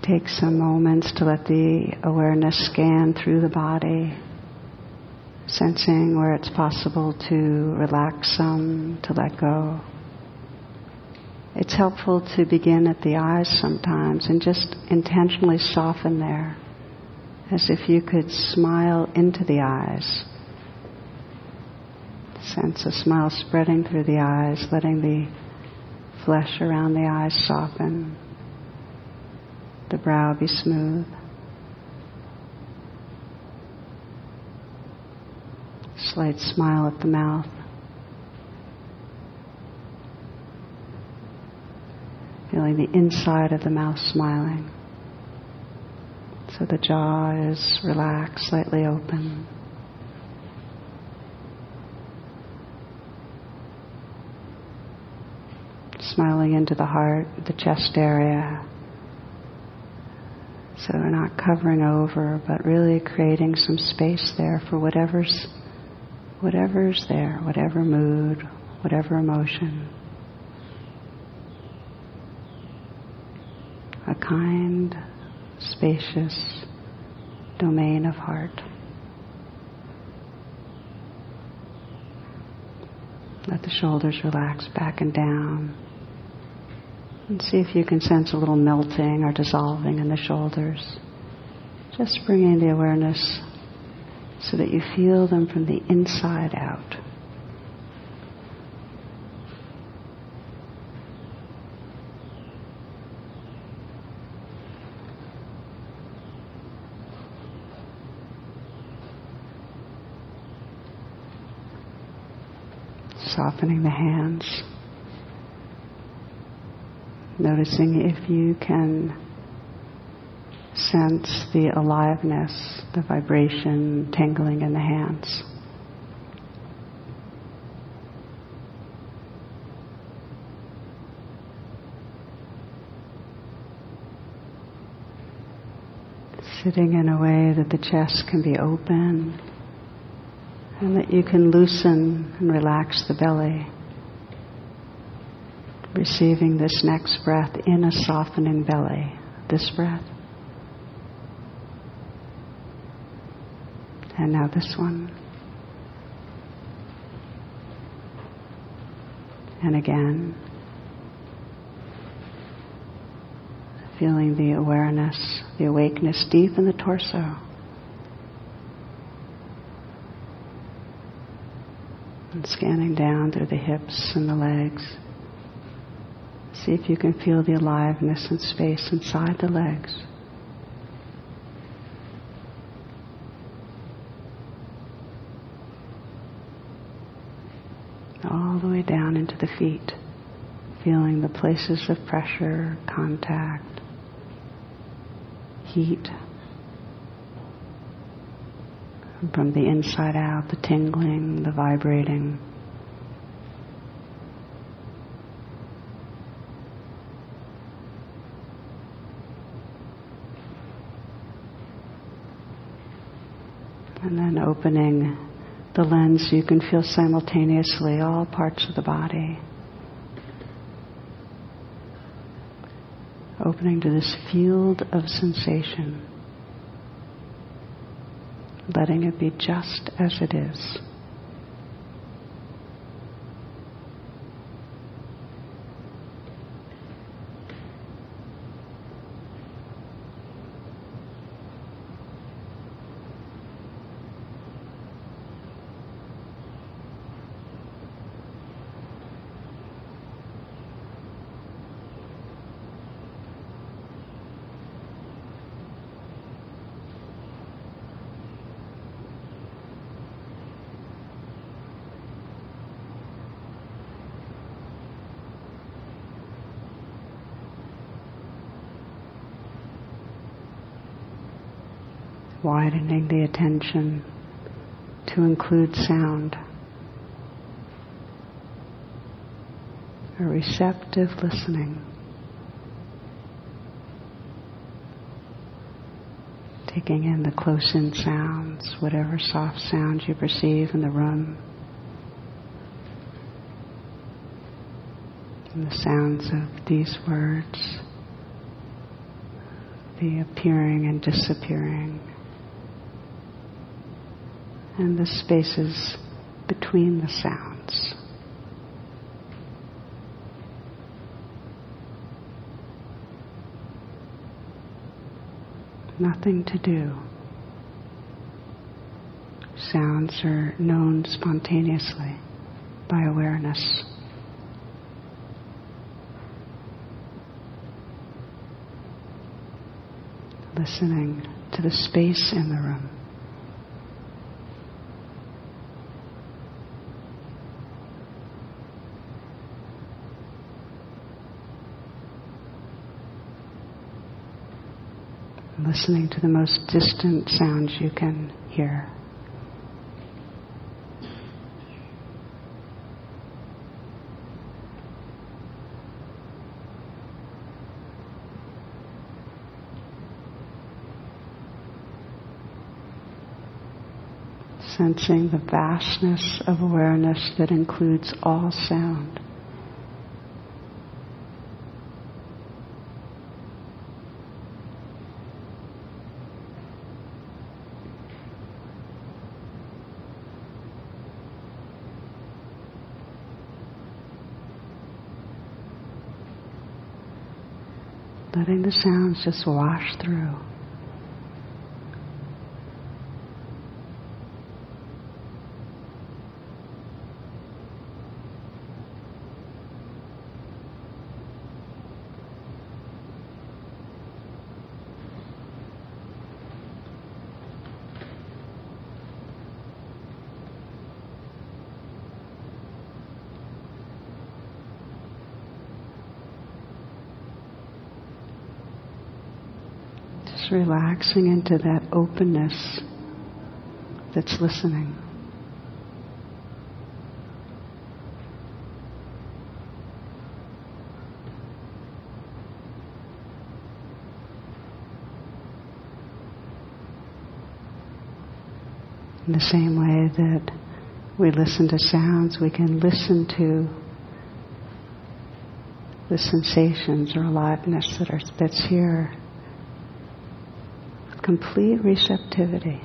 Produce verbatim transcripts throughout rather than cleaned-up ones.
Take some moments to let the awareness scan through the body, sensing where it's possible to relax some, to let go. It's helpful to begin at the eyes sometimes and just intentionally soften there, as if you could smile into the eyes. Sense a smile spreading through the eyes, letting the flesh around the eyes soften, the brow be smooth. Slight smile at the mouth. Feeling the inside of the mouth smiling. So the jaw is relaxed, slightly open. Smiling into the heart, the chest area. So we're not covering over, but really creating some space there for whatever's, whatever's there, whatever mood, whatever emotion. A kind, spacious domain of heart. Let the shoulders relax back and down. And see if you can sense a little melting or dissolving in the shoulders. Just bringing the awareness so that you feel them from the inside out. Softening the hands. Noticing if you can sense the aliveness, the vibration, tingling in the hands. Sitting in a way that the chest can be open and that you can loosen and relax the belly. Receiving this next breath in a softening belly. This breath. And now this one. And again. Feeling the awareness, the awakeness deep in the torso. And scanning down through the hips and the legs. See if you can feel the aliveness and space inside the legs. All the way down into the feet, feeling the places of pressure, contact, heat. And from the inside out, the tingling, the vibrating. And then opening the lens so you can feel simultaneously all parts of the body. Opening to this field of sensation. Letting it be just as it is. Widening the attention to include sound. A receptive listening. Taking in the close-in sounds, whatever soft sounds you perceive in the room. And the sounds of these words, the appearing and disappearing, and the spaces between the sounds. Nothing to do. Sounds are known spontaneously by awareness. Listening to the space in the room. Listening to the most distant sounds you can hear. Sensing the vastness of awareness that includes all sound. Letting the sounds just wash through. Relaxing into that openness that's listening. In the same way that we listen to sounds, we can listen to the sensations or aliveness that are that's here. Complete receptivity.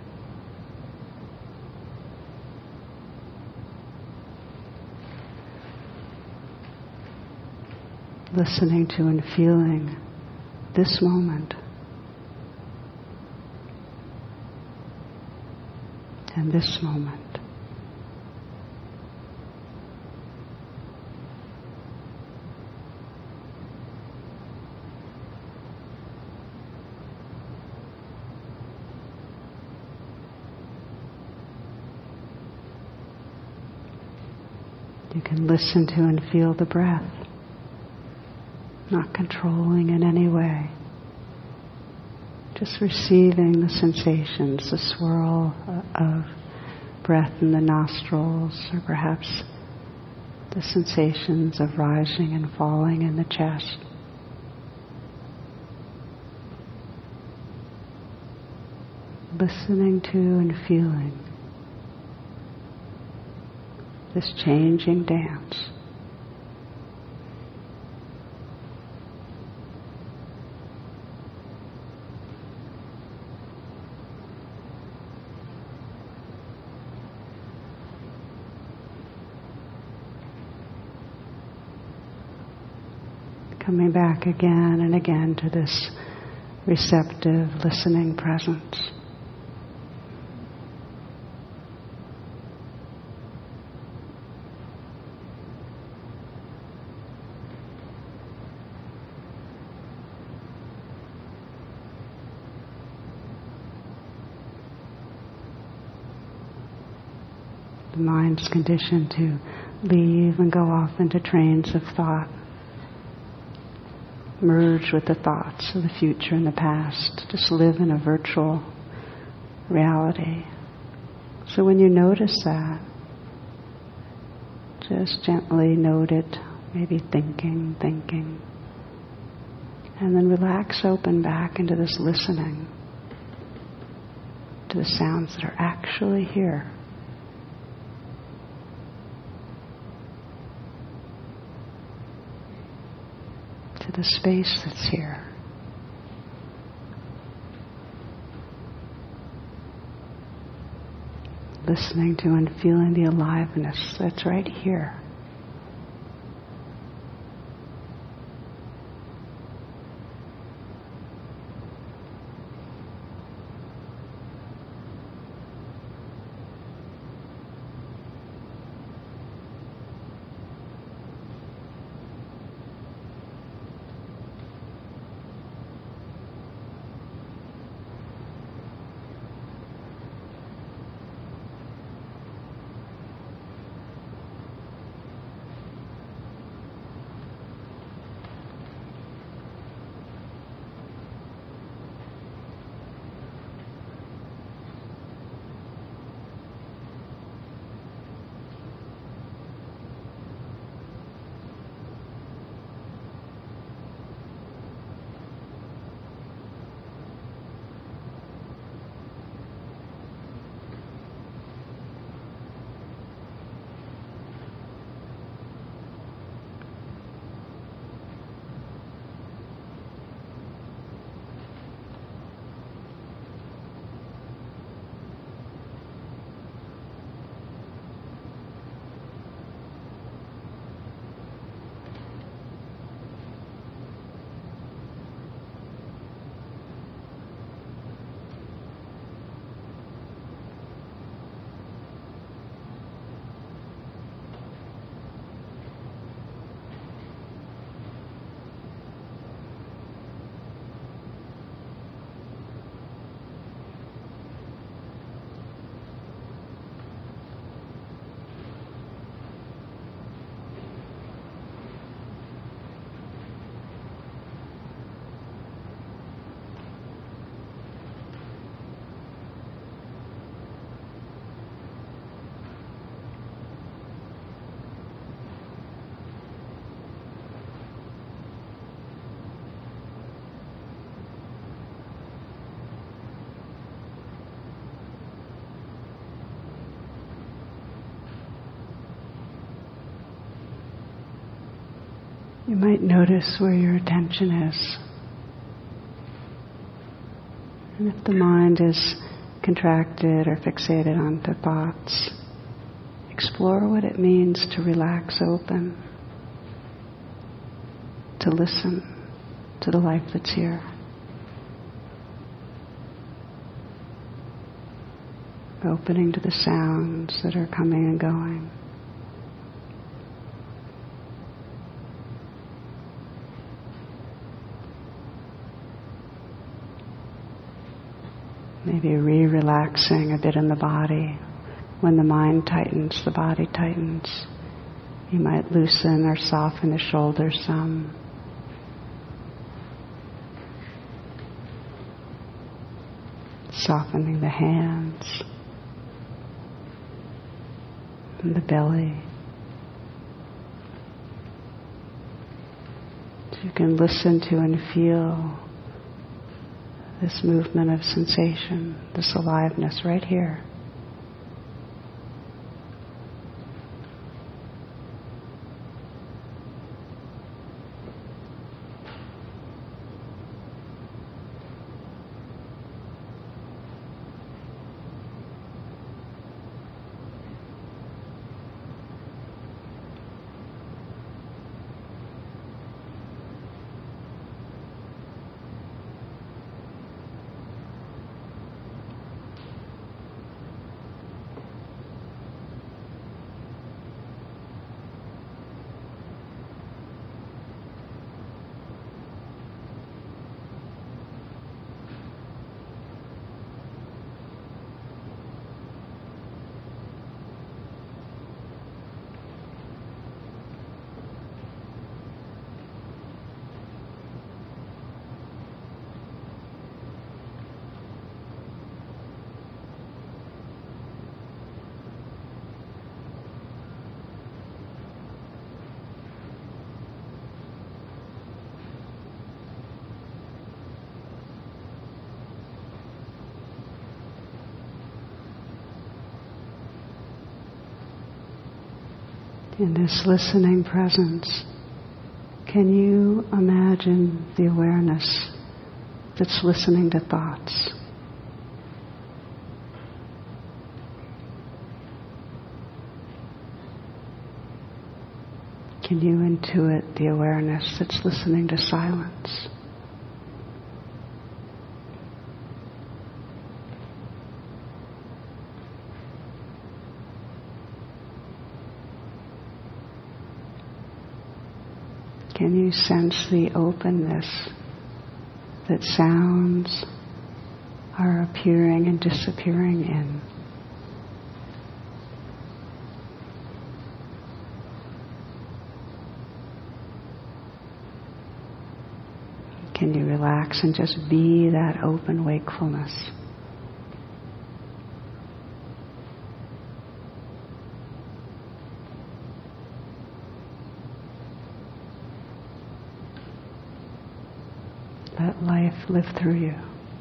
Listening to and feeling this moment and this moment. You can listen to and feel the breath, not controlling in any way, just receiving the sensations, the swirl of breath in the nostrils, or perhaps the sensations of rising and falling in the chest. Listening to and feeling this changing dance. Coming back again and again to this receptive, listening presence. The mind's conditioned to leave and go off into trains of thought, merge with the thoughts of the future and the past, just live in a virtual reality. So when you notice that, just gently note it, maybe thinking, thinking, and then relax open back into this listening to the sounds that are actually here. To the space that's here. listening to and feeling the aliveness that's right here. You might notice where your attention is. And if the mind is contracted or fixated onto thoughts, explore what it means to relax open, to listen to the life that's here. Opening to the sounds that are coming and going. Maybe re-relaxing a bit in the body. When the mind tightens, the body tightens. You might loosen or soften the shoulders some. Softening the hands and the belly. So you can listen to and feel this movement of sensation, this aliveness right here. In this listening presence, can you imagine the awareness that's listening to thoughts? Can you intuit the awareness that's listening to silence? Can you sense the openness that sounds are appearing and disappearing in? Can you relax and just be that open wakefulness? Let life live through you.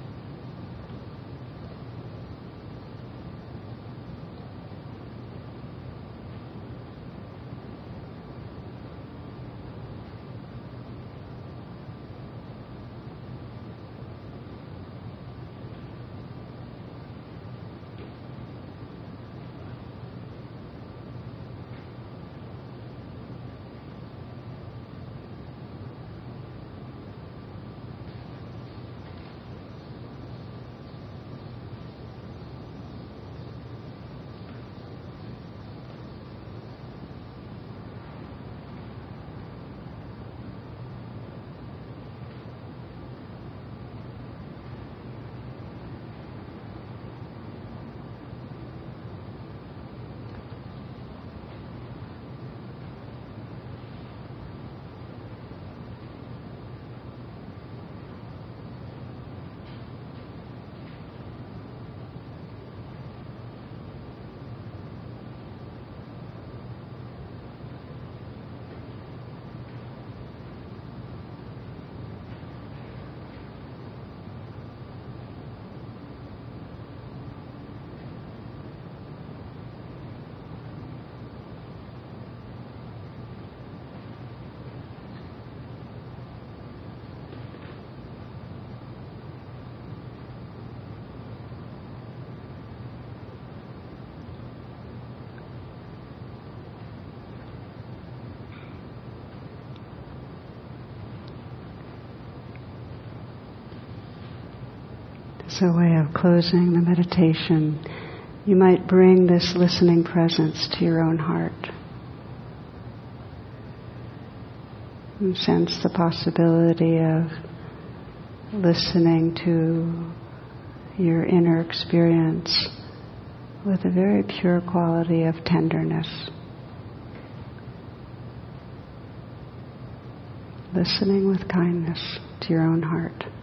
As a way of closing the meditation, you might bring this listening presence to your own heart. And sense the possibility of listening to your inner experience with a very pure quality of tenderness. Listening with kindness to your own heart.